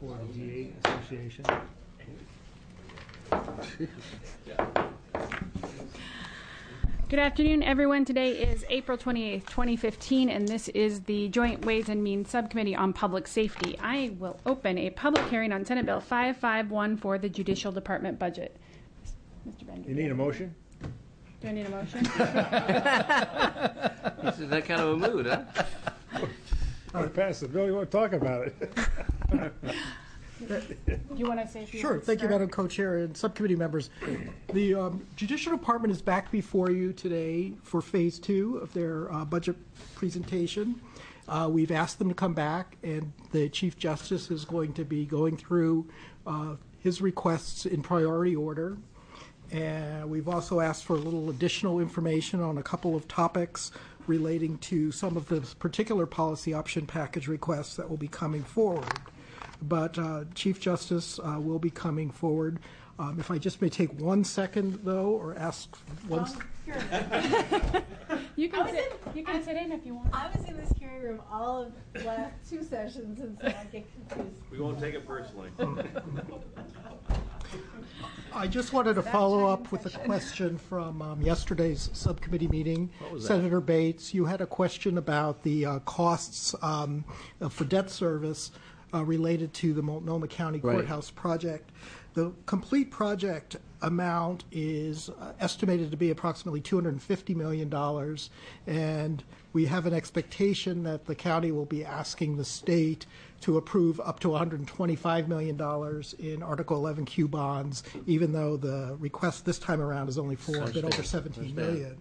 for the DA Association. Good afternoon, everyone. Today is April 28th, 2015, and this is the Joint Ways and Means Subcommittee on Public Safety. I will open a public hearing on Senate Bill 551 for the Judicial Department budget. Mr. Bender. You need a motion? Do I need a motion? This is that kind of a mood, huh? All right, pass the bill. You want to talk about it? Do you want to say a few Sure. words, Thank you, sir? Madam Co-Chair and subcommittee members. The Judicial Department is back before you today for Phase 2 of their budget presentation. We've asked them to come back, and the Chief Justice is going to be going through his requests in priority order. And we've also asked for a little additional information on a couple of topics relating to some of the particular policy option package requests that will be coming forward. But Chief Justice will be coming forward. If I just may take 1 second, though, or ask one. You can sit in if you want. I was in this hearing room all of the last 2 sessions, and so I get confused. We won't take it personally. I just wanted to follow up with a question from yesterday's subcommittee meeting. What was that? Senator Bates, you had a question about the costs for debt service related to the Multnomah County Right. Courthouse project. The complete project amount is estimated to be approximately $250 million, and we have an expectation that the county will be asking the state to approve up to $125 million in Article 11Q bonds, even though the request this time around is only for a bit over $17 million.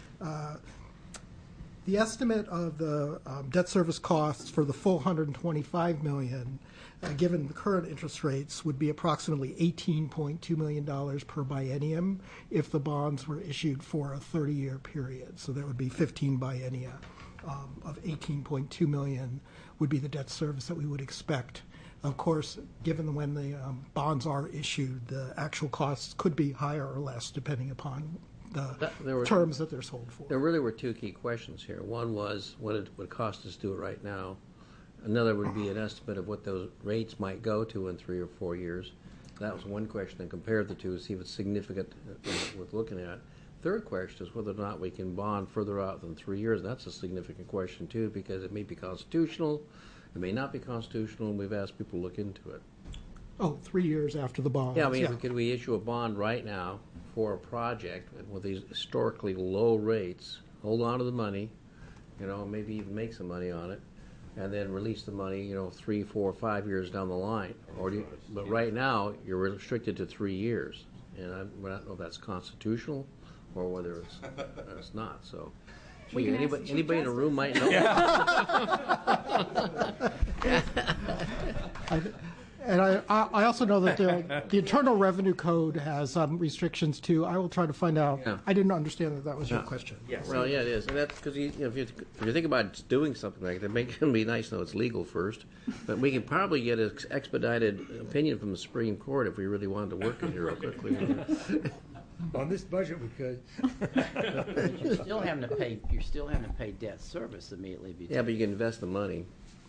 The estimate of the debt service costs for the full $125 million, given the current interest rates, would be approximately $18.2 million per biennium if the bonds were issued for a 30-year period. So that would be 15 biennia of $18.2 million would be the debt service that we would expect. Of course, given when the bonds are issued, the actual costs could be higher or less depending upon the terms that they're sold for. There really were two key questions here. One was what it would cost us to do it right now. Another would be an estimate of what those rates might go to in 3 or 4 years. That was one question, and compare the two to see if it's significant worth looking at. Third question is whether or not we can bond further out than 3 years. That's a significant question, too, because it may be constitutional, it may not be constitutional, and we've asked people to look into it. Oh, 3 years after the bonds. Yeah, I mean, could we issue a bond right now for a project with these historically low rates, hold on to the money, maybe even make some money on it, and then release the money, 3, 4, 5 years down the line? But right now, you're restricted to 3 years, and I don't know if that's constitutional or whether it's not. So, anybody in the room might know. And I also know that the Internal Revenue Code has restrictions too. I will try to find out. Yeah. I didn't understand that was your question. Yes. Well, yeah, it is, and that's because if you think about doing something like that, it can be nice to know it's legal first. But we can probably get an expedited opinion from the Supreme Court if we really wanted to work it here real quickly. On this budget, we could. But you're still having to pay. You're still having to pay debt service immediately. Yeah, but you can invest the money.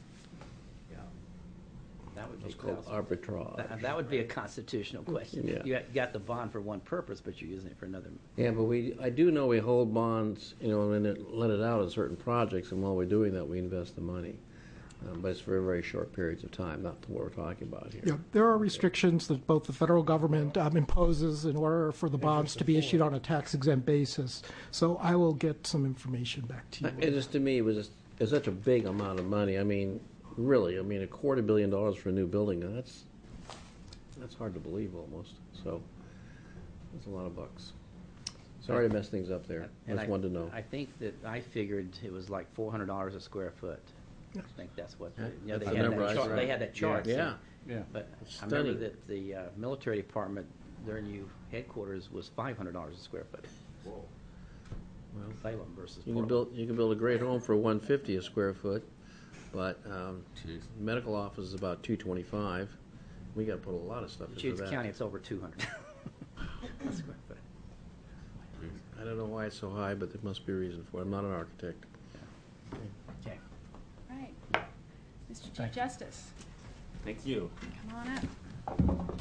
That would be It's called arbitrage. That would be a constitutional question. Yeah. You got the bond for one purpose, but you're using it for another. Yeah, but I do know we hold bonds, and then let it out on certain projects, and while we're doing that, we invest the money. But it's for very short periods of time, not what we're talking about here. Yeah, there are restrictions that both the federal government imposes in order for the bonds to be issued on a tax-exempt basis. So I will get some information back to you. It just, to me, it's such a big amount of money. I mean, really, $250 million for a new building, that's hard to believe almost. So that's a lot of bucks. Sorry to mess things up there. Just wanted to know. I think that I figured it was like $400 a square foot. I think that's what they had that chart. Yeah. But I Stunning. remember that the military department, their new headquarters was $500 a square foot. Whoa. Well, Salem versus you Portland. can build a great home for $150 a square foot, but medical office is about $225. We got to put a lot of stuff into Chutes that. County, it's over 200 a square foot. I don't know why it's so high, but there must be a reason for it. I'm not an architect. Okay. Right. Mr. Chief Justice. Thank you. Come on up.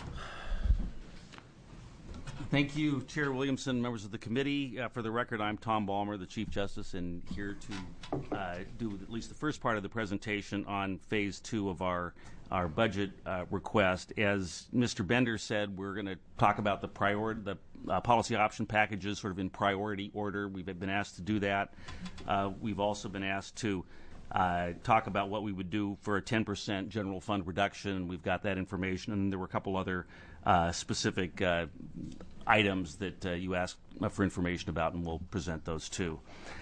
Thank you, Chair Williamson, members of the committee. For the record, I'm Tom Balmer, the Chief Justice, and here to do at least the first part of the presentation on Phase 2 of our budget request. As Mr. Bender said, we're going to talk about the policy option packages sort of in priority order. We've been asked to do that. We've also been asked to talk about what we would do for a 10% general fund reduction. We've got that information, and there were a couple other specific items that you asked for information about, and we'll present those too.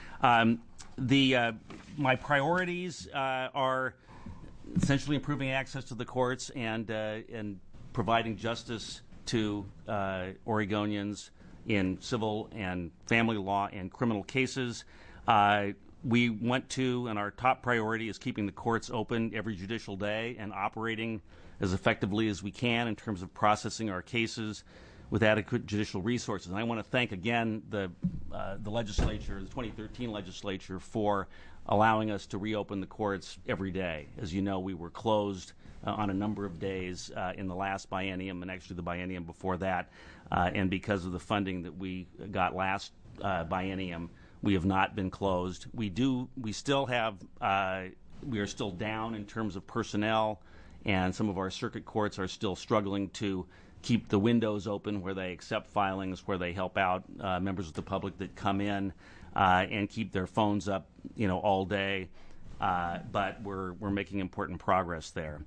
My priorities are essentially improving access to the courts and providing justice to Oregonians in civil and family law and criminal cases. We want to, and our top priority is keeping the courts open every judicial day and operating as effectively as we can in terms of processing our cases with adequate judicial resources. And I want to thank again the legislature, the 2013 legislature, for allowing us to reopen the courts every day. As you know, we were closed on a number of days in the last biennium and actually the biennium before that. And because of the funding that we got last biennium, we have not been closed. We are still down in terms of personnel, and some of our circuit courts are still struggling to keep the windows open where they accept filings, where they help out members of the public that come in and keep their phones up, all day. But we're making important progress there.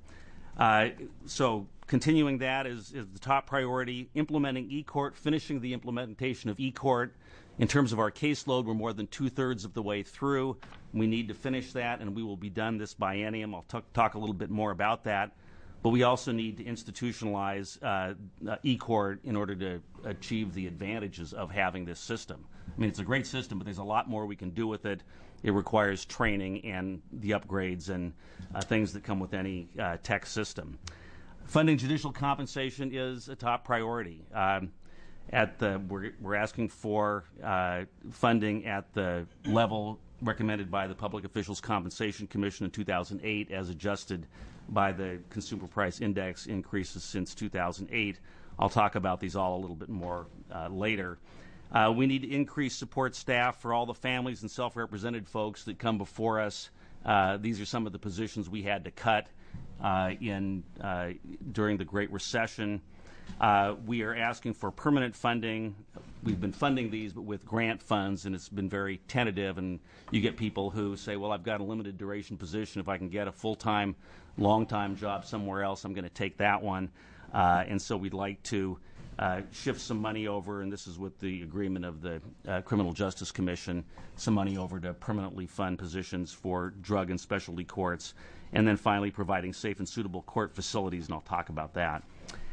So continuing that is the top priority. Implementing eCourt, finishing the implementation of eCourt. In terms of our caseload, we're more than 2/3 of the way through. We need to finish that, and we will be done this biennium. I'll talk a little bit more about that. But we also need to institutionalize eCourt in order to achieve the advantages of having this system. I mean, it's a great system, but there's a lot more we can do with it. It requires training and the upgrades and things that come with any tech system. Funding judicial compensation is a top priority. We're asking for funding at the level recommended by the Public Officials Compensation Commission in 2008 as adjusted by the Consumer Price Index increases since 2008. I'll talk about these all a little bit more later. We need to increase support staff for all the families and self-represented folks that come before us. These are some of the positions we had to cut during the Great Recession. We are asking for permanent funding. We've been funding these, but with grant funds, and it's been very tentative. And you get people who say, well, I've got a limited duration position. If I can get a full-time, long-time job somewhere else, I'm going to take that one. And so we'd like to shift some money over, and this is with the agreement of the Criminal Justice Commission, some money over to permanently fund positions for drug and specialty courts. And then finally, providing safe and suitable court facilities, and I'll talk about that.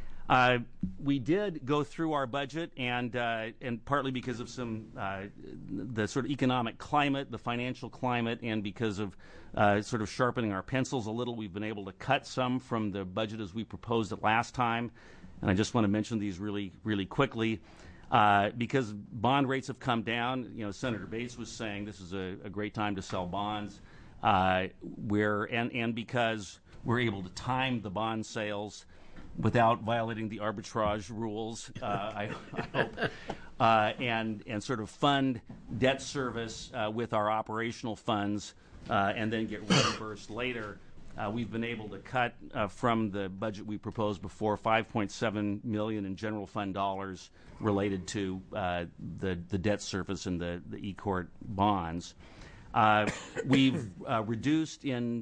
We did go through our budget, and partly because of the sort of economic climate, the financial climate, and because of sort of sharpening our pencils a little, we've been able to cut some from the budget as we proposed it last time. And I just want to mention these really, really quickly. Because bond rates have come down, Senator Bates was saying this is a great time to sell bonds. And because we're able to time the bond sales without violating the arbitrage rules, I hope, and sort of fund debt service with our operational funds and then get reimbursed later. We've been able to cut from the budget we proposed before $5.7 million in general fund dollars related to the debt service and the eCourt bonds. We've reduced on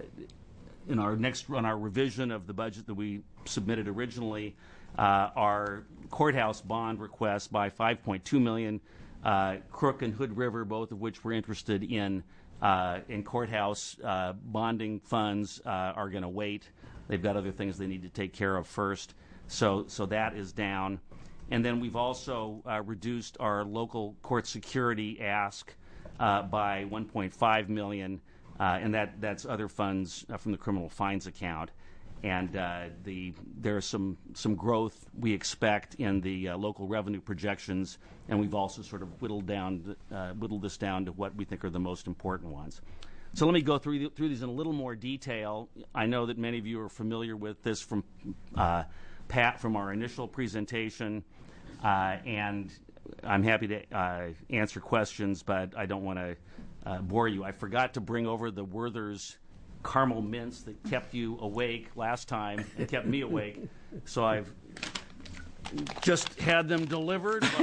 our revision of the budget that we submitted originally, our courthouse bond request by $5.2 million. Crook and Hood River, both of which we're interested in courthouse bonding funds, are going to wait. They've got other things they need to take care of first. So that is down. And then we've also reduced our local court security ask by $1.5 million. And that's other funds from the criminal fines account. And there's some growth we expect in the local revenue projections, and we've also sort of whittled this down to what we think are the most important ones. So let me go through these in a little more detail. I know that many of you are familiar with this from Pat from our initial presentation, and I'm happy to answer questions, but I don't want to bore you. I forgot to bring over the Werther's caramel mints that kept you awake last time and kept me awake, so I've just had them delivered. And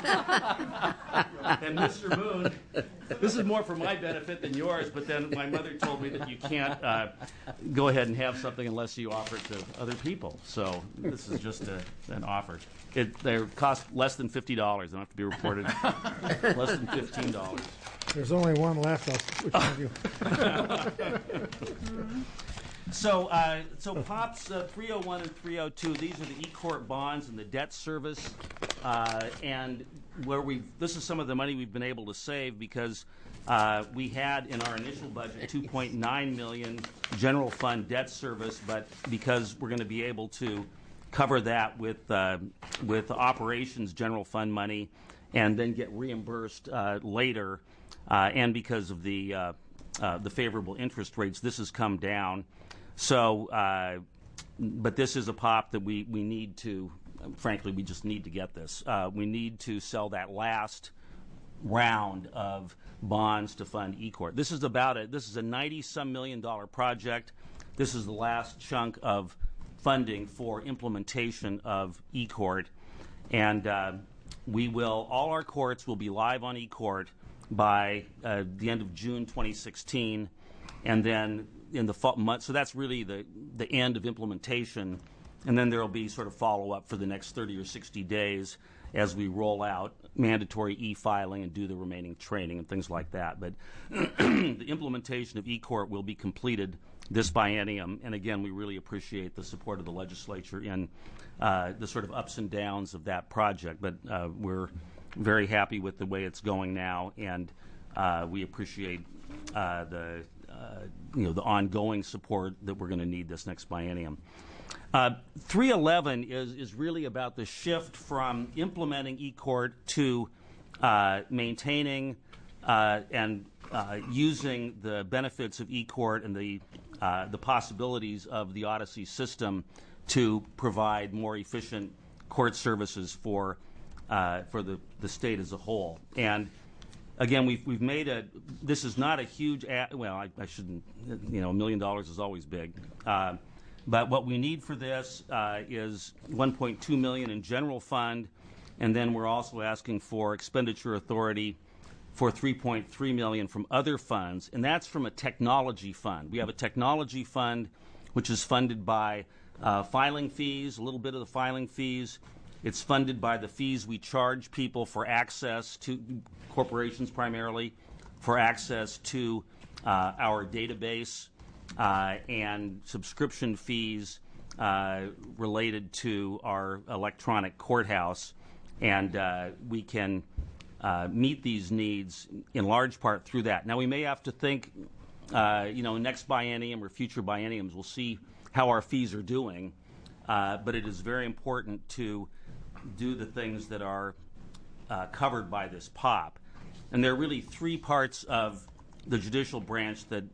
Mr. Moon, this is more for my benefit than yours, but then my mother told me that you can't go ahead and have something unless you offer it to other people. So this is just an offer. They cost less than $50. They don't have to be reported. Less than $15. There's only one left. Which one of you? So POPs 301 and 302, these are the E-Court bonds and the debt service, and this is some of the money we've been able to save because we had in our initial budget $2.9 million general fund debt service, but because we're going to be able to cover that with operations general fund money and then get reimbursed later, and because of the favorable interest rates, this has come down. So, but this is a POP that we need to, frankly, we just need to get this. We need to sell that last round of bonds to fund E-Court. This is a $90-some million project. This is the last chunk of funding for implementation of E-Court. And all our courts will be live on E-Court by the end of June 2016. And then in the fall month, so that's really the end of implementation, and then there will be sort of follow-up for the next 30 or 60 days as we roll out mandatory e-filing and do the remaining training and things like that. But the implementation of E-Court will be completed this biennium, and again, we really appreciate the support of the legislature in the sort of ups and downs of that project. But we're very happy with the way it's going now, and we appreciate the ongoing support that we're going to need this next biennium. 311 is really about the shift from implementing E-Court to maintaining and using the benefits of E-Court and the possibilities of the Odyssey system to provide more efficient court services for the state as a whole. And again, we've made this is not a huge, I shouldn't, $1 million is always big. But what we need for this is $1.2 million in general fund, and then we're also asking for expenditure authority for $3.3 million from other funds, and that's from a technology fund. We have a technology fund which is funded by filing fees, a little bit of the filing fees. It's funded by the fees we charge people for access to, corporations primarily, for access to our database, and subscription fees related to our electronic courthouse. And we can meet these needs in large part through that. Now, we may have to think, next biennium or future bienniums, we'll see how our fees are doing. But it is very important to do the things that are covered by this POP. And there are really three parts of the judicial branch that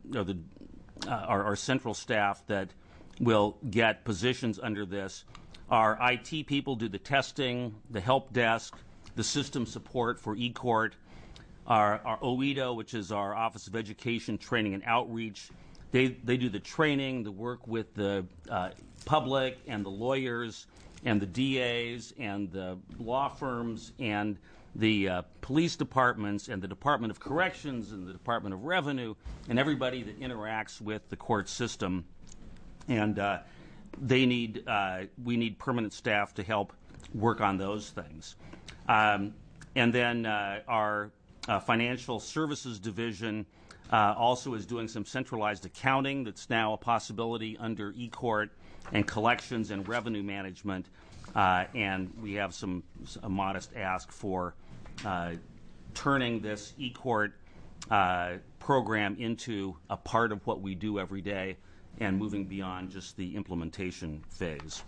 our central staff that will get positions under this. Our IT people do the testing, the help desk, the system support for E-Court. Our OEDO, which is our Office of Education, Training, and Outreach, they do the training, the work with the public and the lawyers and the DAs and the law firms and the police departments and the Department of Corrections and the Department of Revenue and everybody that interacts with the court system. And we need permanent staff to help work on those things. And then our Financial Services Division also is doing some centralized accounting that's now a possibility under E-Court, and collections and revenue management. And we have a modest ask for turning this E-Court program into a part of what we do every day and moving beyond just the implementation phase.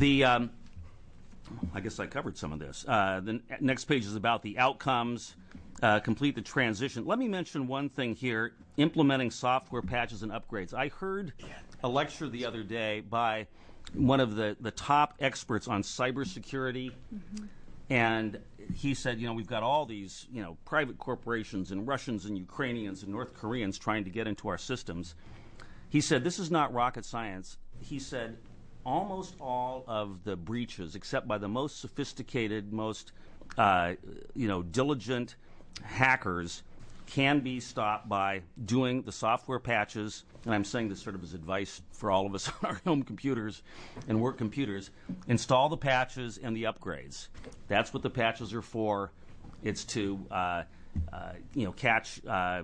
I guess I covered some of this. The next page is about the outcomes. complete the transition. Let me mention one thing here, implementing software patches and upgrades. I heard a lecture the other day by one of the top experts on cybersecurity, and he said, we've got all these, private corporations and Russians and Ukrainians and North Koreans trying to get into our systems. He said, this is not rocket science. He said, almost all of the breaches, except by the most sophisticated, most diligent hackers, can be stopped by doing the software patches, and I'm saying this sort of as advice for all of us on our home computers and work computers. Install the patches and the upgrades. That's what the patches are for. It's to catch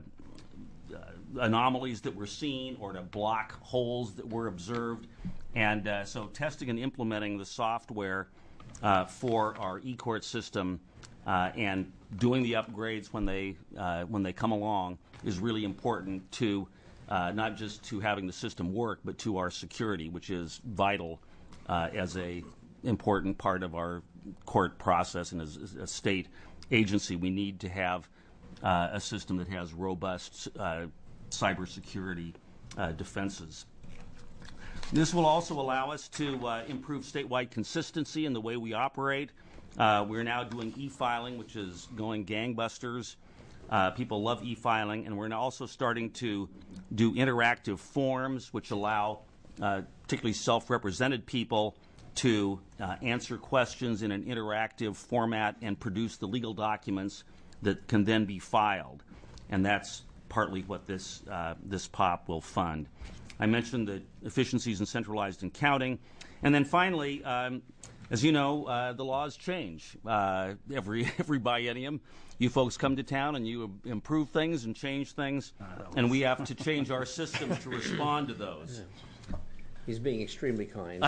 anomalies that were seen or to block holes that were observed. And so testing and implementing the software for our eCourt system and doing the upgrades when they come along is really important to not just to having the system work, but to our security, which is vital as a important part of our court process, and as a state agency, we need to have a system that has robust cybersecurity defenses. This will also allow us to improve statewide consistency in the way we operate. We're now doing e-filing, which is going gangbusters. People love e-filing, and we're now also starting to do interactive forms, which allow particularly self-represented people to answer questions in an interactive format and produce the legal documents that can then be filed. And that's partly what this POP will fund. I mentioned the efficiencies in centralized accounting. And then finally, as you know, the laws change every biennium. You folks come to town and you improve things and change things, and we have to change our systems to respond to those. He's being extremely kind.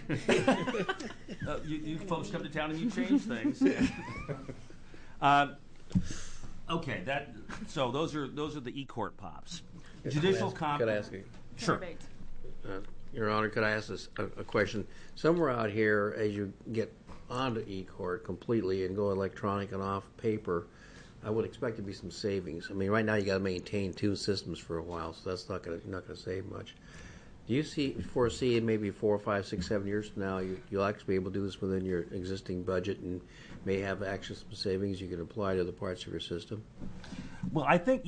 You folks come to town and you change things. Okay, so those are the eCourt POPs. Judicial comp. Could I ask you? Sure. Your Honor, could I ask this a question? Somewhere out here, as you get onto eCourt completely and go electronic and off paper, I would expect to be some savings. I mean, right now you got to maintain two systems for a while, so that's not going to save much. Do you foresee maybe 4, 5, 6, 7 years from now you'll actually be able to do this within your existing budget and may have actually some savings you can apply to other parts of your system? Well, I think,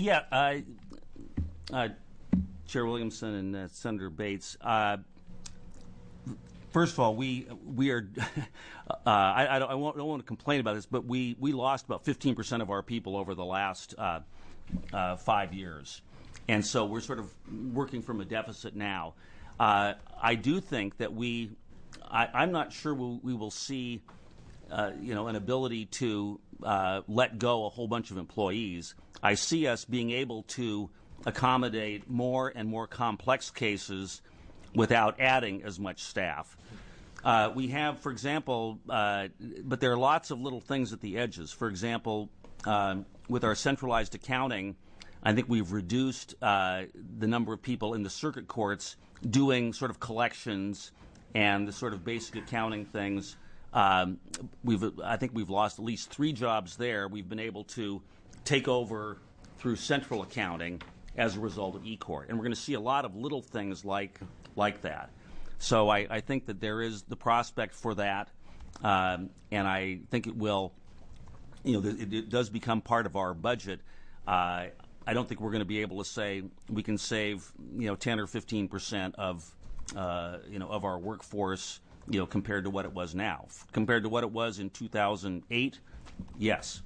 Chair Williamson and Senator Bates. First of all, we are. I don't want to complain about this, but we lost about 15% of our people over the last 5 years, and so we're sort of working from a deficit now. I do think that I'm not sure we will see, an ability to let go a whole bunch of employees. I see us being able to accommodate more and more complex cases without adding as much staff. We have, for example, but there are lots of little things at the edges. For example, with our centralized accounting, I think we've reduced the number of people in the circuit courts doing sort of collections and the sort of basic accounting things. I think we've lost at least 3 jobs there. We've been able to take over through central accounting as a result of eCourt. And we're going to see a lot of little things like that. So I think that there is the prospect for that, and I think it will, it does become part of our budget. I don't think we're going to be able to say we can save, 10 or 15% of our workforce, compared to what it was now. Compared to what it was in 2008, yes.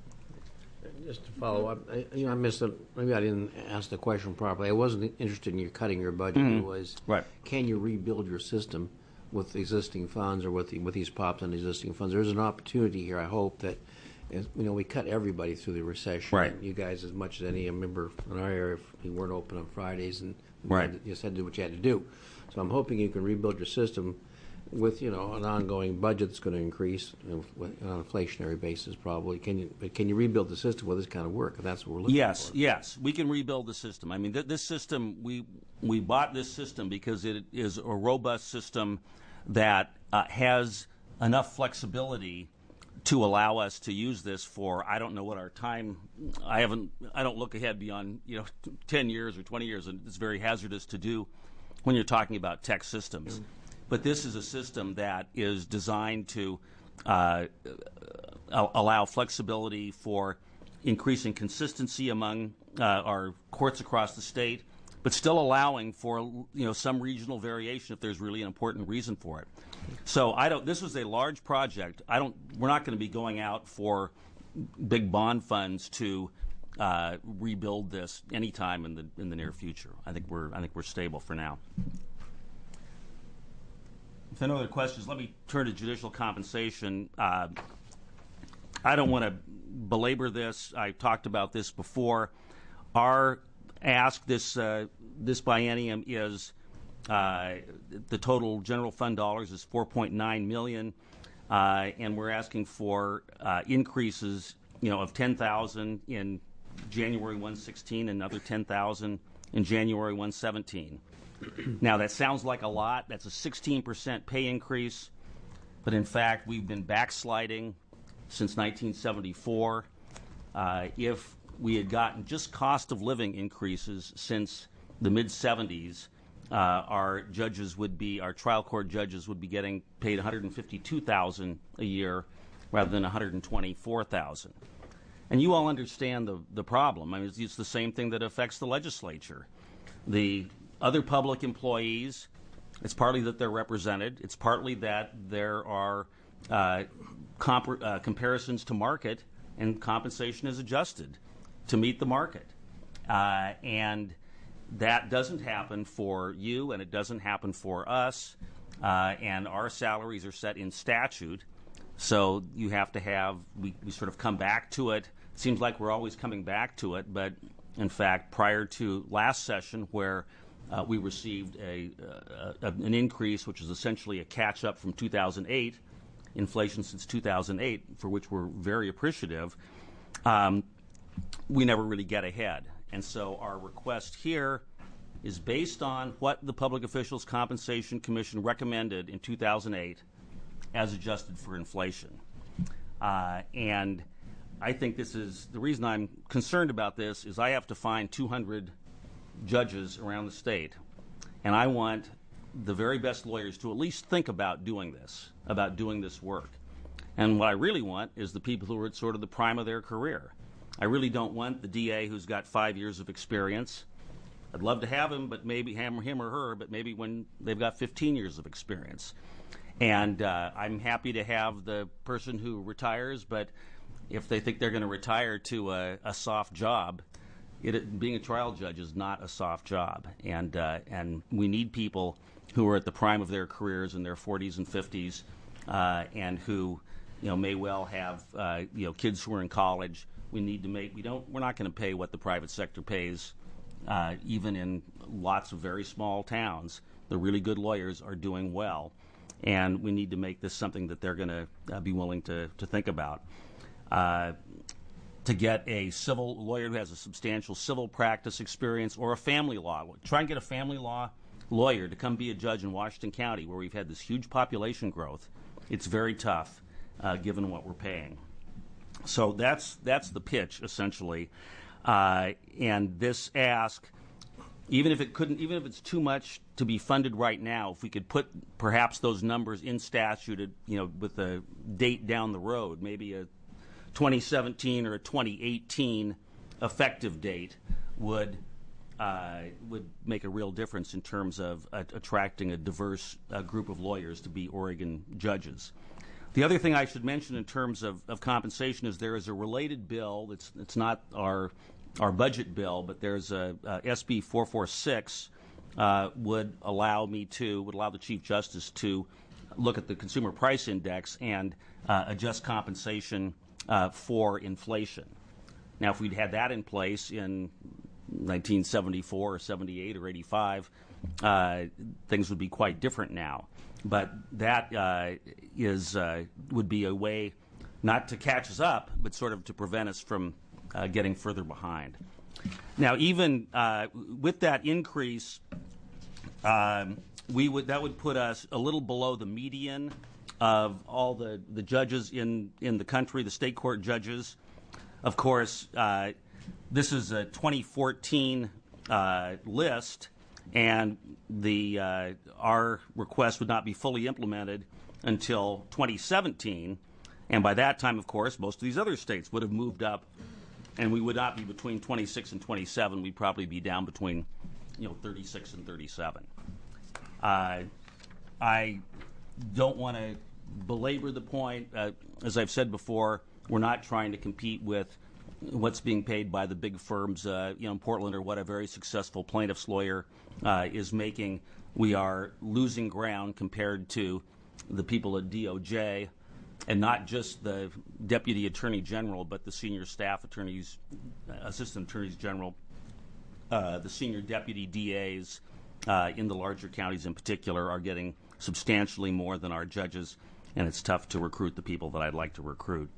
Just to follow up, I missed it. Maybe I didn't ask the question properly. I wasn't interested in you cutting your budget. It was, right. Can you rebuild your system with existing funds or with these POPs and existing funds? There's an opportunity here, I hope, that we cut everybody through the recession. Right. You guys, as much as any member in our area, you weren't open on Fridays, and right. You just had to do what you had to do. So I'm hoping you can rebuild your system with an ongoing budget that's going to increase on an inflationary basis probably. Can you rebuild the system with this kind of work? And that's what we're looking for. Yes, we can rebuild the system. I mean, this system, we bought this system because it is a robust system that has enough flexibility to allow us to use this for, I don't know what our time, I don't look ahead beyond 10 years or 20 years, and it's very hazardous to do when you're talking about tech systems. But this is a system that is designed to allow flexibility for increasing consistency among our courts across the state, but still allowing for some regional variation if there's really an important reason for it. So this was a large project. We're not going to be going out for big bond funds to rebuild this anytime in the near future. I think we're stable for now. If there are no other questions, let me turn to judicial compensation. I don't want to belabor this. I talked about this before. Our ask this biennium is the total general fund dollars is $4.9 million, and we're asking for increases, of $10,000 in January 116 and another $10,000 in January 117. Now that sounds like a lot. That's a 16% pay increase, but in fact we've been backsliding since 1974. If we had gotten just cost of living increases since the mid-70s, our trial court judges would be getting paid $152,000 a year rather than $124,000. And you all understand the problem. I mean, it's the same thing that affects the legislature. The other public employees, it's partly that they're represented. It's partly that there are comparisons to market, and compensation is adjusted to meet the market. And that doesn't happen for you, and it doesn't happen for us. And our salaries are set in statute. So you have to we sort of come back to it. It seems like we're always coming back to it, but in fact, prior to last session where we received an increase, which is essentially a catch-up from 2008, inflation since 2008, for which we're very appreciative, we never really get ahead. And so our request here is based on what the Public Officials Compensation Commission recommended in 2008 as adjusted for inflation. And I think the reason I'm concerned about this is I have to find 200 judges around the state, and I want the very best lawyers to at least think about doing this work. And what I really want is the people who are at sort of the prime of their career. I really don't want the DA who's got 5 years of experience. I'd love to have him, but maybe him or her, but maybe when they've got 15 years of experience. And I'm happy to have the person who retires, but if they think they're going to retire to a soft job, being a trial judge is not a soft job. And we need people who are at the prime of their careers in their 40s and 50s, and who may well have kids who are in college. We're not going to pay what the private sector pays, even in lots of very small towns. The really good lawyers are doing well, and we need to make this something that they're going to be willing to think about. To get a civil lawyer who has a substantial civil practice experience, or a family law. Try and get a family law lawyer to come be a judge in Washington County, where we've had this huge population growth. It's very tough, given what we're paying. So that's the pitch, essentially. And this ask, even if it's too much to be funded right now, if we could put perhaps those numbers in statute, with a date down the road, maybe a 2017 or a 2018 effective date, would make a real difference in terms of attracting a diverse group of lawyers to be Oregon judges. The other thing I should mention in terms of compensation is there is a related bill. It's not our budget bill, but there's a SB 446 would allow the Chief Justice to look at the Consumer Price Index and adjust compensation for inflation. Now, if we'd had that in place in 1974 or 78 or 85, things would be quite different now. But that would be a way not to catch us up, but sort of to prevent us from getting further behind. Now, even with that increase, that would put us a little below the median of all the judges in the country, the state court judges. Of course, this is a 2014 list, and our request would not be fully implemented until 2017. And by that time, of course, most of these other states would have moved up, and we would not be between 26 and 27. We'd probably be down between 36 and 37. I don't want to belabor the point. As I've said before, we're not trying to compete with what's being paid by the big firms in Portland or what a very successful plaintiff's lawyer is making. We are losing ground compared to the people at DOJ, and not just the Deputy Attorney General, but the senior staff attorneys, assistant attorneys general, the senior deputy DAs in the larger counties in particular are getting substantially more than our judges, and it's tough to recruit the people that I'd like to recruit.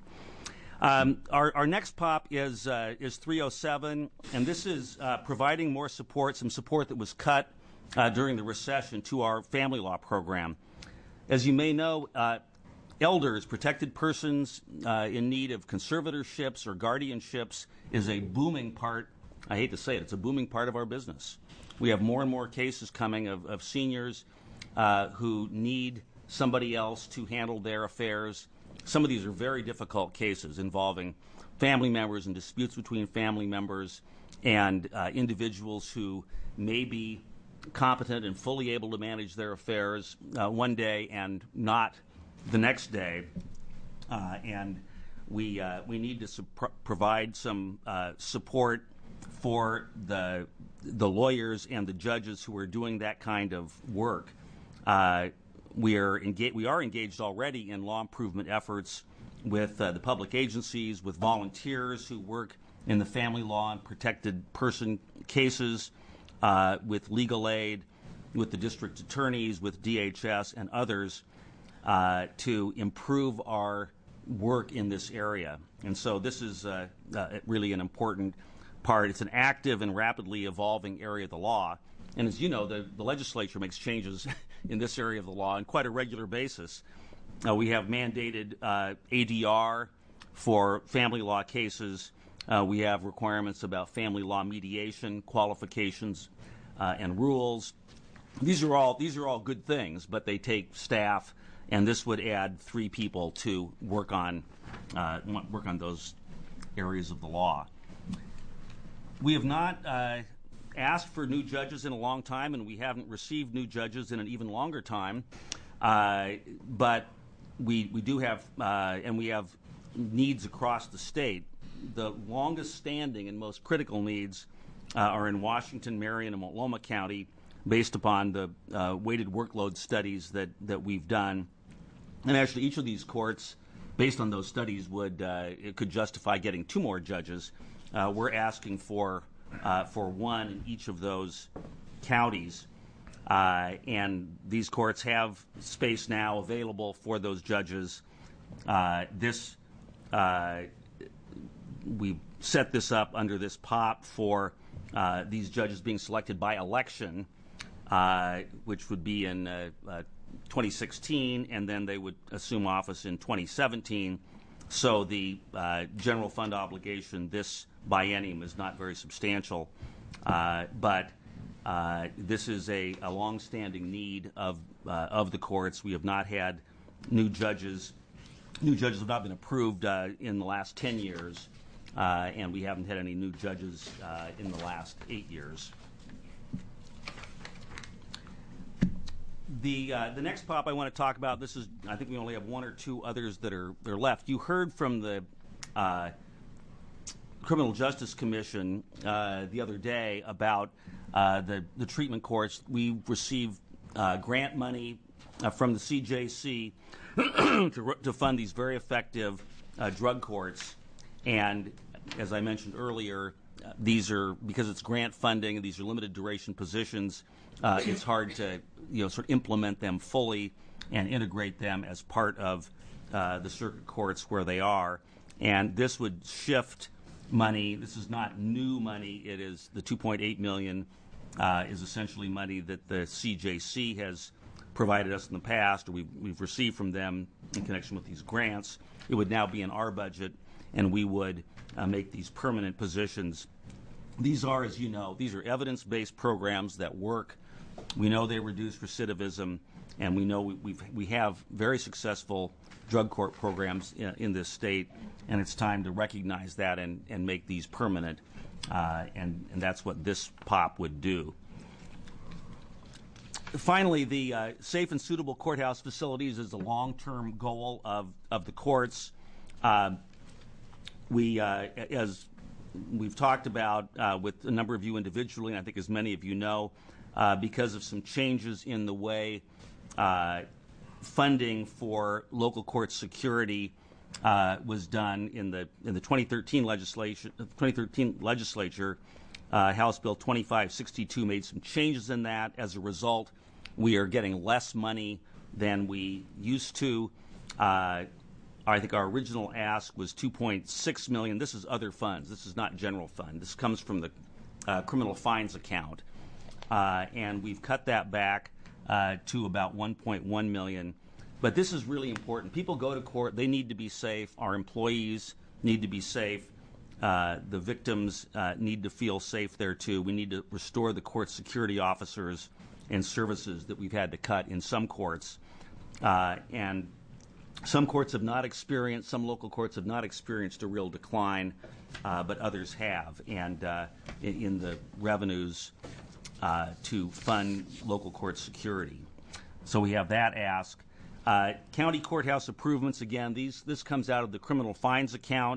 Our next pop is 307, and this is providing more support, some support that was cut during the recession to our family law program. As you may know, elders, protected persons in need of conservatorships or guardianships is a booming part, I hate to say it, it's a booming part of our business. We have more and more cases coming of seniors who need somebody else to handle their affairs. Some of these are very difficult cases involving family members and disputes between family members and individuals who may be competent and fully able to manage their affairs one day and not the next day. And we need to provide some support for the lawyers and the judges who are doing that kind of work. We are engaged already in law improvement efforts with the public agencies, with volunteers who work in the family law and protected person cases, with legal aid, with the district attorneys, with DHS and others to improve our work in this area. And so this is really an important part. It's an active and rapidly evolving area of the law. And as you know, the legislature makes changes in this area of the law on quite a regular basis. We have mandated ADR for family law cases. We have requirements about family law mediation, qualifications, and rules. These are all good things, but they take staff, and this would add 3 people to work on those areas of the law. We have not asked for new judges in a long time, and we haven't received new judges in an even longer time. But we do have, and we have needs across the state. The longest standing and most critical needs are in Washington, Marion, and Multnomah County, based upon the weighted workload studies that we've done. And actually, each of these courts, based on those studies, it could justify getting 2 more judges. We're asking for 1 in each of those counties, and these courts have space now available for those judges. We set this up under this POP for these judges being selected by election, which would be in 2016, and then they would assume office in 2017. So the general fund obligation this biennium is not very substantial, but this is a long-standing need of the courts. We have not had new judges. New judges have not been approved in the last 10 years, and we haven't had any new judges in the last 8 years. The next POP I want to talk about, this is, I think we only have 1 or 2 others that are left. You heard from the Criminal Justice Commission the other day about the treatment courts. We received grant money from the CJC to fund these very effective drug courts. And as I mentioned earlier, these are, because it's grant funding and these are limited duration positions, it's hard to sort of implement them fully and integrate them as part of the circuit courts where they are. And this would shift money. This is not new money. It is the $2.8 million is essentially money that the CJC has provided us in the past, or we've received from them in connection with these grants. It would now be in our budget, and we would make these permanent positions. These are, as you know, these are evidence-based programs that work. We know they reduce recidivism, and we know we have very successful drug court programs in this state, and it's time to recognize that and make these permanent, and that's what this POP would do. Finally, the safe and suitable courthouse facilities is a long-term goal of the courts. As we've talked about with a number of you individually, and I think as many of you know, because of some changes in the way funding for local court security was done in the 2013 legislature, House Bill 2562 made some changes in that. As a result, we are getting less money than we used to. I think our original ask was $2.6 million. This is other funds. This is not general fund. This comes from the criminal fines account. And we've cut that back to about $1.1 million. But this is really important. People go to court. They need to be safe. Our employees need to be safe. The victims need to feel safe there, too. We need to restore the court security officers and services that we've had to cut in some courts. And some courts have not experienced, some local courts have not experienced a real decline, but others have. And in the revenues to fund local court security. So we have that ask. County courthouse improvements, again, this comes out of the criminal fines account.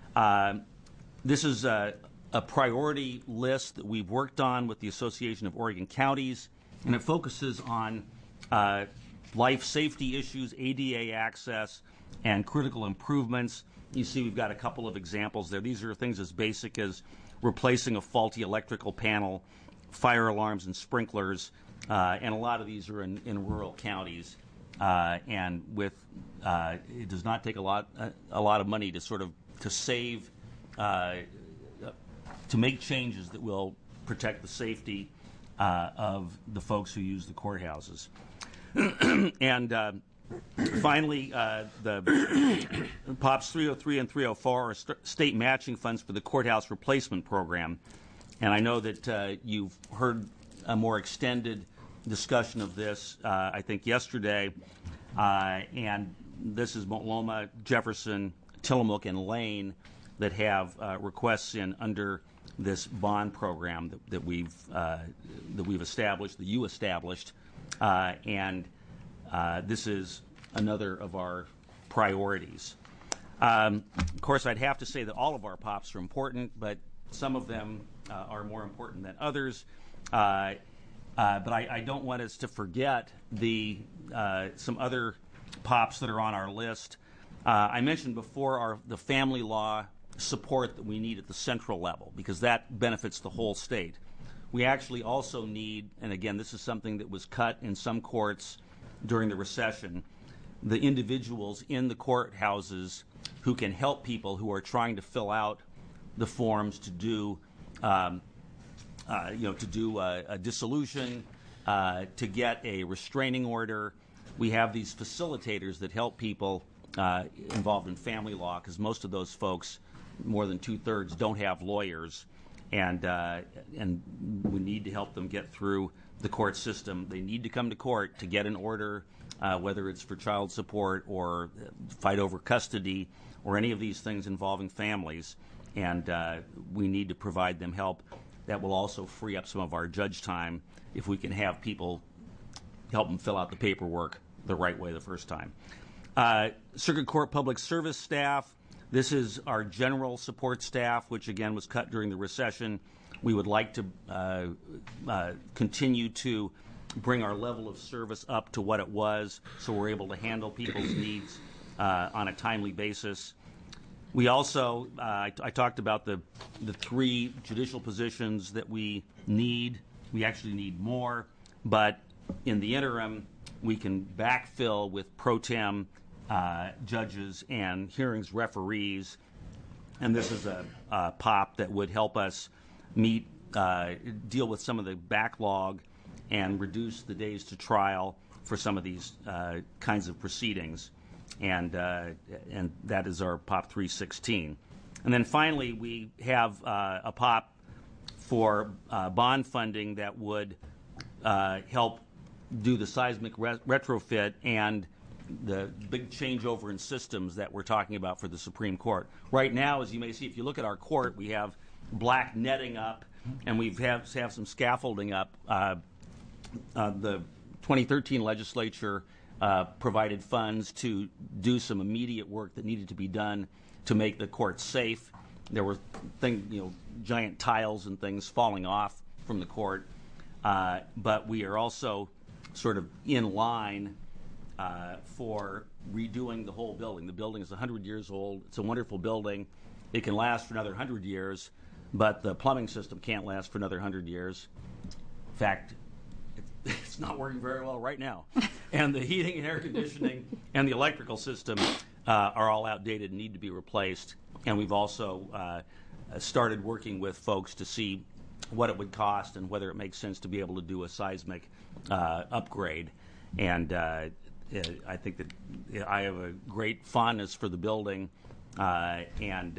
This is a priority list that we've worked on with the Association of Oregon Counties, and it focuses on life safety issues, ADA access, and critical improvements. You see we've got a couple of examples there. These are things as basic as replacing a faulty electrical panel, fire alarms and sprinklers, and a lot of these are in rural counties. And with it does not take a lot of money to save, to make changes that will protect the safety of the folks who use the courthouses. And finally, the POPs 303 and 304 are state matching funds for the courthouse replacement program. And I know that you've heard a more extended discussion of this, I think, yesterday. And this is Multnomah, Jefferson, Tillamook, and Lane that have requests in under this bond program that we've established, that you established, and this is another of our priorities. Of course, I'd have to say that all of our POPs are important, but some of them are more important than others. But I don't want us to forget some other POPs that are on our list. I mentioned before the family law support that we need at the central level, because that benefits the whole state. We actually also need, and again, this is something that was cut in some courts during the recession, the individuals in the courthouses who can help people who are trying to fill out the forms to do, a dissolution, to get a restraining order. We have these facilitators that help people involved in family law, because most of those folks, more than 2/3, don't have lawyers, and we need to help them get through the court system. They need to come to court to get an order, whether it's for child support or fight over custody or any of these things involving families, and we need to provide them help. That will also free up some of our judge time if we can have people help them fill out the paperwork the right way the first time. Circuit Court Public Service staff. This is our general support staff, which again was cut during the recession. We would like to continue to bring our level of service up to what it was, so we're able to handle people's needs on a timely basis. We also, I talked about the 3 judicial positions that we need. We actually need more, but in the interim, we can backfill with pro tem judges and hearings referees, and this is a POP that would help us deal with some of the backlog and reduce the days to trial for some of these kinds of proceedings, and that is our POP 316. And then finally, we have a POP for bond funding that would help do the seismic retrofit and the big changeover in systems that we're talking about for the Supreme Court. Right now, as you may see, if you look at our court, we have black netting up, and we have some scaffolding up. The 2013 legislature provided funds to do some immediate work that needed to be done to make the court safe. There were giant tiles and things falling off from the court, but we are also sort of in line for redoing the whole building. The building is 100 years old. It's a wonderful building. It can last for another 100 years, but the plumbing system can't last for another 100 years. In fact, it's not working very well right now. And the heating and air conditioning and the electrical system are all outdated and need to be replaced. And we've also started working with folks to see what it would cost and whether it makes sense to be able to do a seismic upgrade. And I think that I have a great fondness for the building, and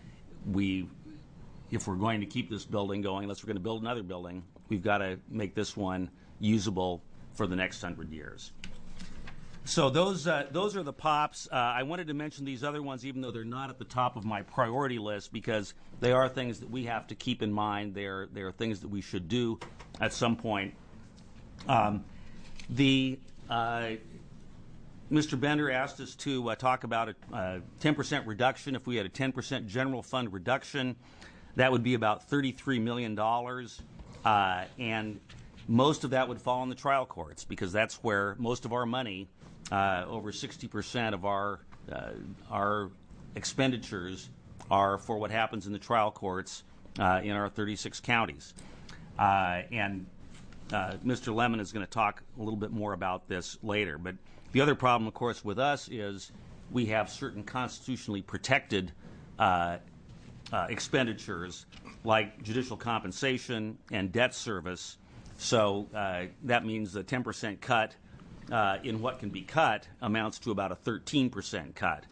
if we're going to keep this building going, unless we're going to build another building, we've got to make this one usable for the next 100 years. So those are the POPs. I wanted to mention these other ones, even though they're not at the top of my priority list, because they are things that we have to keep in mind. They are things that we should do at some point. Mr. Bender asked us to talk about a 10% reduction. If we had a 10% general fund reduction, that would be about $33 million, and most of that would fall on the trial courts, because that's where most of our money, over 60% of our expenditures, are for what happens in the trial courts in our 36 counties. And Mr. Lemon is going to talk a little bit more about this later. But the other problem, of course, with us is we have certain constitutionally protected expenditures like judicial compensation and debt service. So that means the 10% cut in what can be cut amounts to about a 13% cut.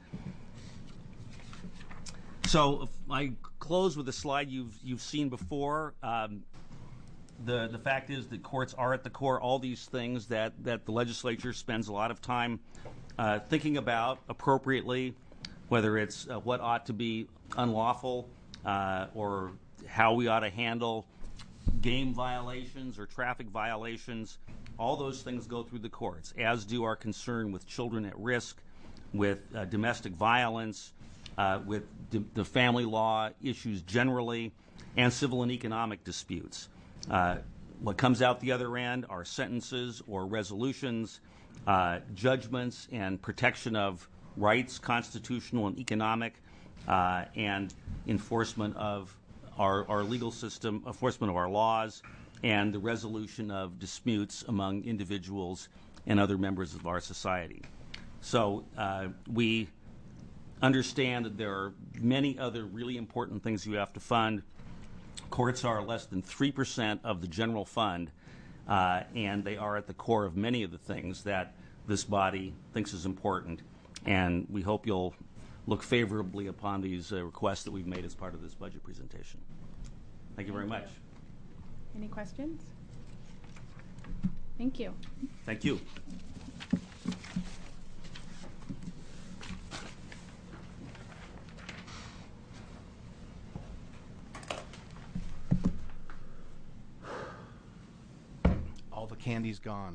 So if I close with a slide you've seen before. The fact is that courts are at the core. All these things that the legislature spends a lot of time thinking about appropriately, whether it's what ought to be unlawful or how we ought to handle game violations or traffic violations. All those things go through the courts, as do our concern with children at risk, with domestic violence, with the family law issues generally, and civil and economic disputes. What comes out the other end are sentences or resolutions, judgments, and protection of rights, constitutional and economic, and enforcement of our legal system, enforcement of our laws, and the resolution of disputes among individuals and other members of our society. So we understand that there are many other really important things you have to fund. Courts are less than 3% of the general fund, and they are at the core of many of the things that this body thinks is important. And we hope you'll look favorably upon these requests that we've made as part of this budget presentation. Thank you very much. Any questions? Thank you. Thank you. All the candy's gone.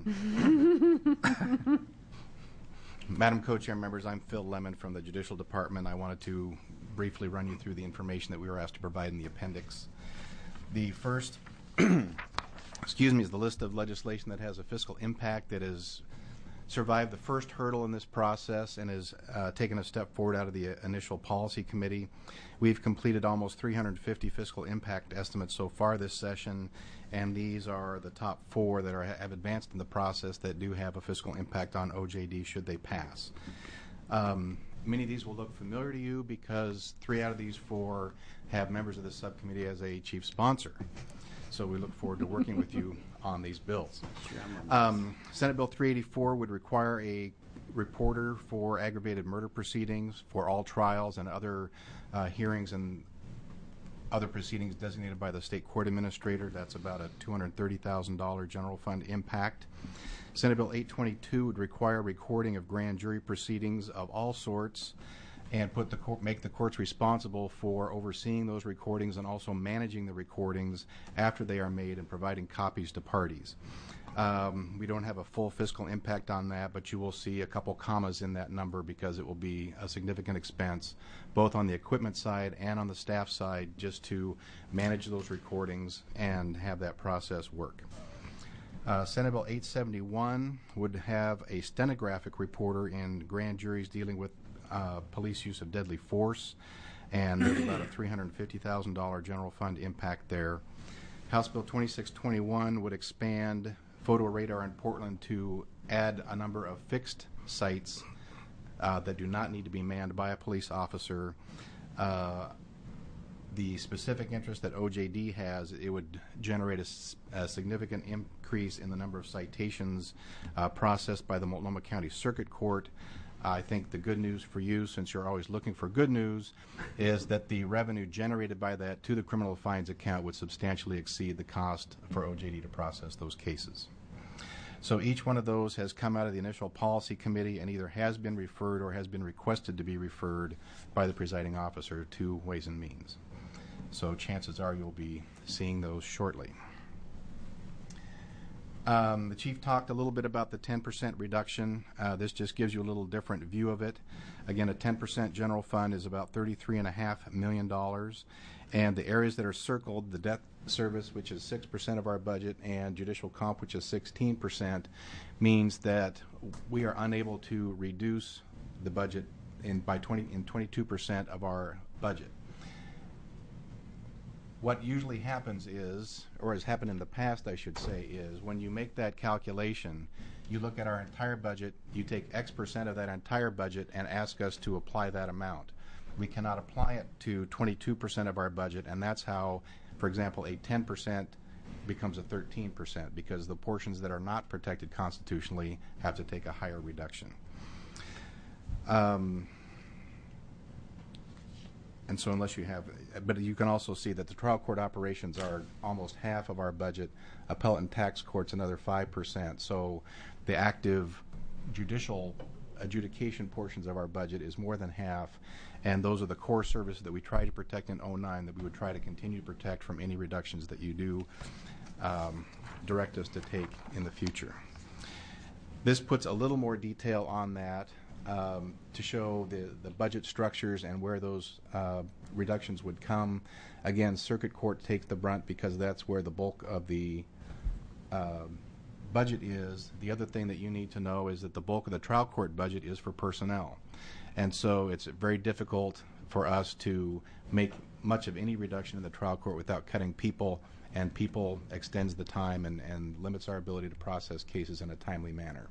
Madam Co-Chair, members, I'm Phil Lemon from the Judicial Department. I wanted to briefly run you through the information that we were asked to provide in the appendix. The first, is the list of legislation that has a fiscal impact that has survived the first hurdle in this process and has taken a step forward out of the initial policy committee. We've completed almost 350 fiscal impact estimates so far this session, and these are the top 4 that have advanced in the process that do have a fiscal impact on OJD should they pass. Many of these will look familiar to you because 3 out of these 4 have members of the subcommittee as a chief sponsor. So we look forward to working with you on these bills. Senate Bill 384 would require a reporter for aggravated murder proceedings for all trials and other hearings and other proceedings designated by the state court administrator. That's about a $230,000 general fund impact. Senate Bill 822 would require recording of grand jury proceedings of all sorts and make the courts responsible for overseeing those recordings and also managing the recordings after they are made and providing copies to parties. We don't have a full fiscal impact on that, but you will see a couple commas in that number because it will be a significant expense both on the equipment side and on the staff side just to manage those recordings and have that process work. Senate Bill 871 would have a stenographic reporter in grand juries dealing with police use of deadly force, and there's about a $350,000 general fund impact there. House Bill 2621 would expand photo radar in Portland to add a number of fixed sites that do not need to be manned by a police officer. The specific interest that OJD has, it would generate a significant increase in the number of citations processed by the Multnomah County Circuit Court. I think the good news for you, since you're always looking for good news, is that the revenue generated by that to the criminal fines account would substantially exceed the cost for OJD to process those cases. So each one of those has come out of the initial policy committee and either has been referred or has been requested to be referred by the presiding officer to Ways and Means. So chances are you'll be seeing those shortly. The chief talked a little bit about the 10% reduction. This just gives you a little different view of it. Again, a 10% general fund is about $33.5 million. And the areas that are circled, the debt service, which is 6% of our budget, and judicial comp, which is 16%, means that we are unable to reduce the budget in 22% of our budget. What usually happens is, or has happened in the past, I should say, is when you make that calculation, you look at our entire budget, you take X percent of that entire budget and ask us to apply that amount. We cannot apply it to 22% of our budget, and that's how, for example, a 10% becomes a 13%, because the portions that are not protected constitutionally have to take a higher reduction. And so unless you have, but you can also see that the trial court operations are almost half of our budget, appellate and tax courts another 5%. So the active judicial adjudication portions of our budget is more than half, and those are the core services that we try to protect in 09 that we would try to continue to protect from any reductions that you do direct us to take in the future. This puts a little more detail on that to show the budget structures and where those reductions would come. Again, circuit court takes the brunt because that's where the bulk of the budget is. The other thing that you need to know is that the bulk of the trial court budget is for personnel. And so it's very difficult for us to make much of any reduction in the trial court without cutting people, and people extends the time and limits our ability to process cases in a timely manner.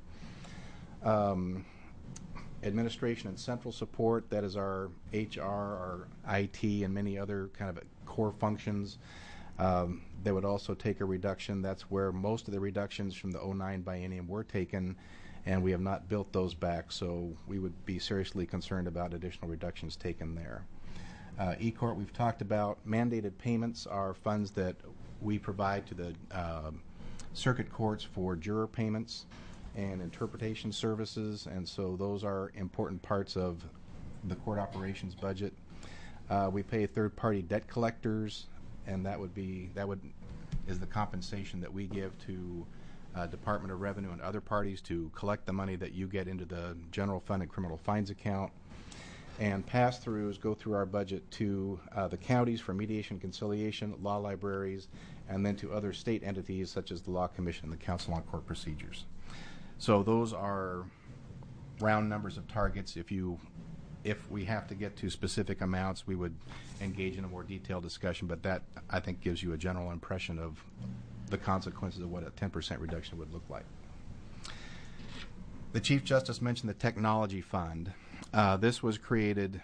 Administration and central support, that is our HR, our IT, and many other kind of core functions. They would also take a reduction. That's where most of the reductions from the 09 biennium were taken, and we have not built those back, so we would be seriously concerned about additional reductions taken there. E-court we've talked about. Mandated payments are funds that we provide to the circuit courts for juror payments and interpretation services, and so those are important parts of the court operations budget. We pay third-party debt collectors, and that is the compensation that we give to Department of Revenue and other parties to collect the money that you get into the general fund and criminal fines account. And pass-throughs go through our budget to the counties for mediation, conciliation, law libraries, and then to other state entities such as the Law Commission and the Council on Court Procedures. So those are round numbers of targets. If we have to get to specific amounts, we would engage in a more detailed discussion, but that, I think, gives you a general impression of the consequences of what a 10% reduction would look like. The Chief Justice mentioned the Technology Fund. This was created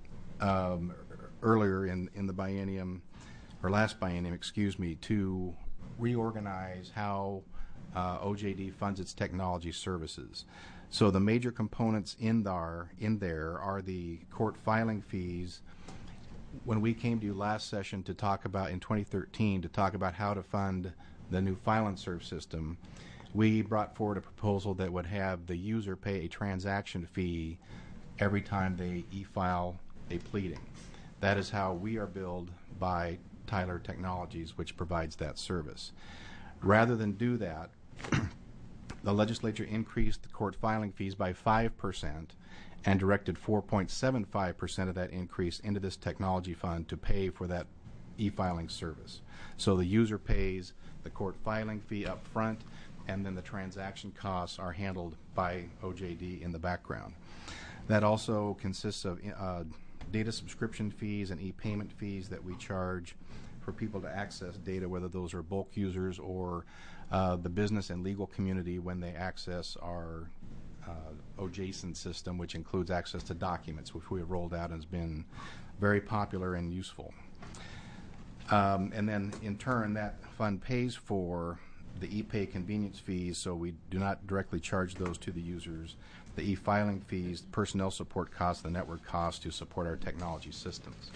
earlier in the biennium, or last biennium, excuse me, to reorganize how OJD funds its technology services. So the major components in there are the court filing fees. When we came to you last session to talk about, in 2013, to talk about how to fund the new file and serve system, we brought forward a proposal that would have the user pay a transaction fee every time they e-file a pleading. That is how we are billed by Tyler Technologies, which provides that service. Rather than do that, the legislature increased the court filing fees by 5% and directed 4.75% of that increase into this technology fund to pay for that e-filing service. So the user pays the court filing fee up front, and then the transaction costs are handled by OJD in the background. That also consists of data subscription fees and e-payment fees that we charge for people to access data, whether those are bulk users or the business and legal community when they access our OJSON system, which includes access to documents, which we have rolled out and has been very popular and useful. And then in turn, that fund pays for the e-pay convenience fees, so we do not directly charge those to the users, the e-filing fees, personnel support costs, the network costs to support our technology systems.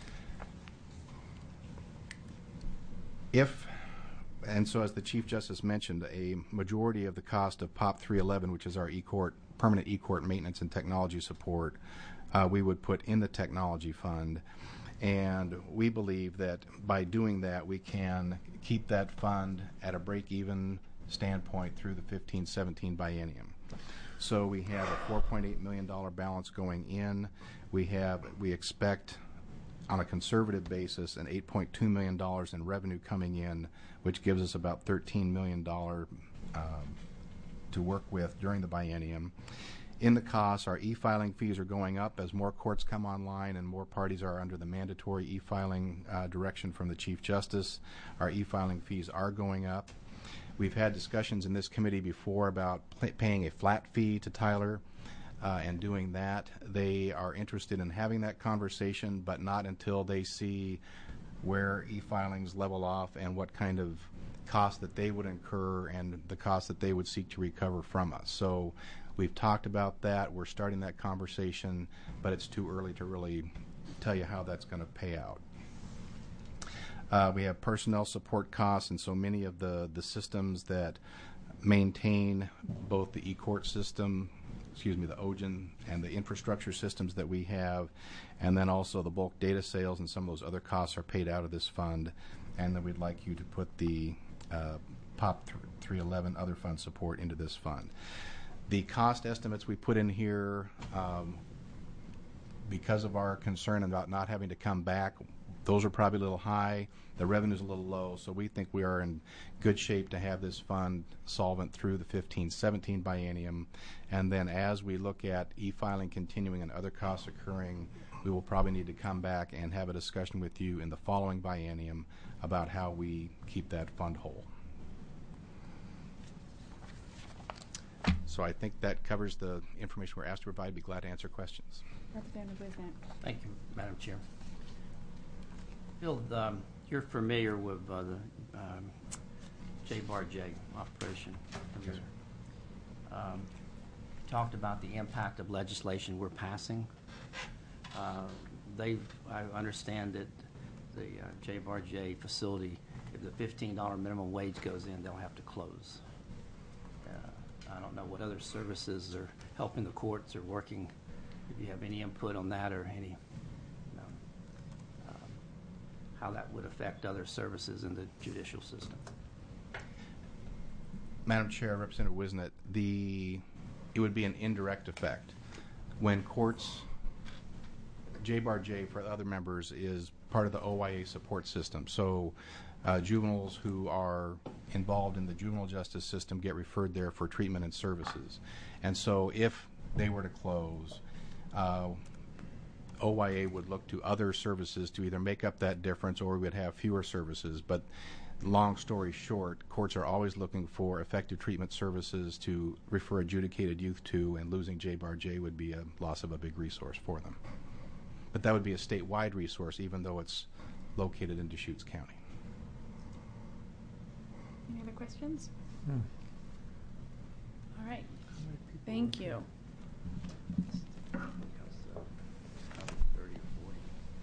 And so as the Chief Justice mentioned, a majority of the cost of POP 311, which is our e-court, permanent e-court maintenance and technology support, we would put in the technology fund. And we believe that by doing that, we can keep that fund at a break-even standpoint through the 15-17 biennium. So we have a $4.8 million balance going in. We expect, on a conservative basis, an $8.2 million in revenue coming in, which gives us about $13 million to work with during the biennium. In the costs, our e-filing fees are going up as more courts come online and more parties are under the mandatory e-filing direction from the Chief Justice. Our e-filing fees are going up. We've had discussions in this committee before about paying a flat fee to Tyler and doing that. They are interested in having that conversation, but not until they see where e-filings level off and what kind of costs that they would incur and the costs that they would seek to recover from us. So we've talked about that. We're starting that conversation, but it's too early to really tell you how that's going to pay out. We have personnel support costs, and so many of the systems that maintain both the e-court system, the OJN, and the infrastructure systems that we have, and then also the bulk data sales and some of those other costs are paid out of this fund, and then we'd like you to put the POP 311 other fund support into this fund. The cost estimates we put in here, because of our concern about not having to come back, those are probably a little high. The revenue's a little low, so we think we are in good shape to have this fund solvent through the 15-17 biennium. And then as we look at e-filing continuing and other costs occurring, we will probably need to come back and have a discussion with you in the following biennium about how we keep that fund whole. So I think that covers the information we're asked to provide. I'd be glad to answer questions. Representative Wisnett. Thank you, Madam Chair. Bill, you're familiar with the JBAR-J operation. Yes, sir. Talked about the impact of legislation we're passing. I understand that the JBAR-J facility, if the $15 minimum wage goes in, they'll have to close. I don't know what other services are helping the courts or working. If you have any input on that or any, how that would affect other services in the judicial system. Madam Chair, Representative Wisnett, it would be an indirect effect. When courts, JBAR-J for other members is part of the OYA support system. So juveniles who are involved in the juvenile justice system get referred there for treatment and services. And so if they were to close, OYA would look to other services to either make up that difference or we would have fewer services. But long story short, courts are always looking for effective treatment services to refer adjudicated youth to, and losing JBAR-J would be a loss of a big resource for them. But that would be a statewide resource, even though it's located in Deschutes County. other questions? All right. Thank you. Because, 30 or 40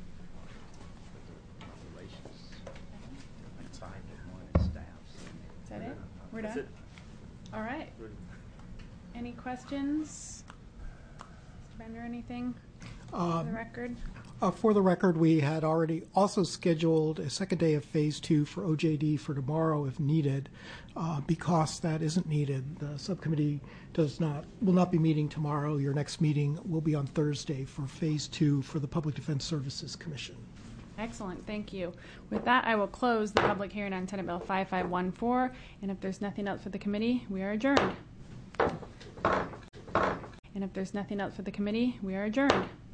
populations inside of one and staffs. Is that it? We're done? All right. Any questions? Mr. Bender, anything for the record? For the record, we had already also scheduled a second day of Phase 2 for OJD for tomorrow if needed. Because that isn't needed, the subcommittee will not be meeting tomorrow. Your next meeting will be on Thursday for Phase 2 for the Public Defense Services Commission. Excellent, thank you. With that, I will close the public hearing on Senate Bill 5514, and if there's nothing else for the committee, we are adjourned. And if there's nothing else for the committee, we are adjourned.